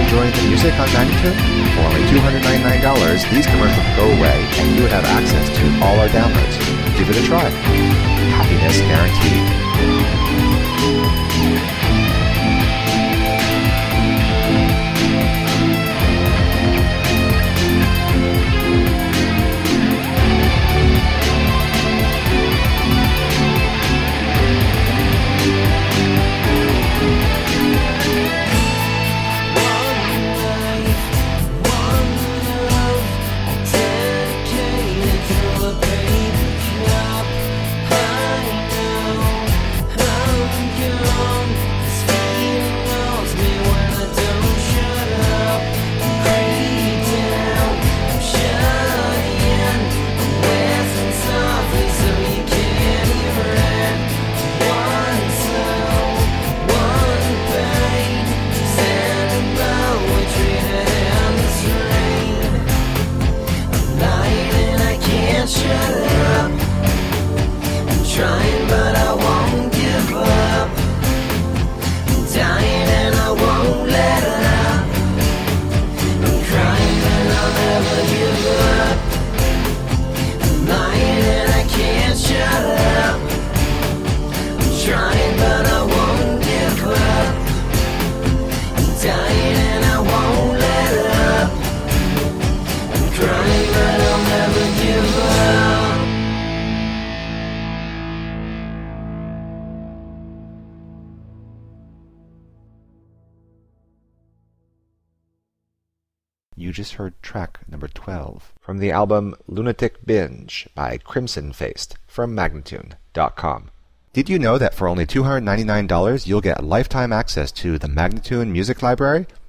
enjoying the music on Magnitude? For only $299, these commercials go away and you would have access to all our downloads. Give it a try. Happiness guaranteed. You just heard track number 12 from the album Lunatic Binge by Crimson Faced from Magnatune.com. Did you know that for only $299 you'll get lifetime access to the Magnatune Music Library?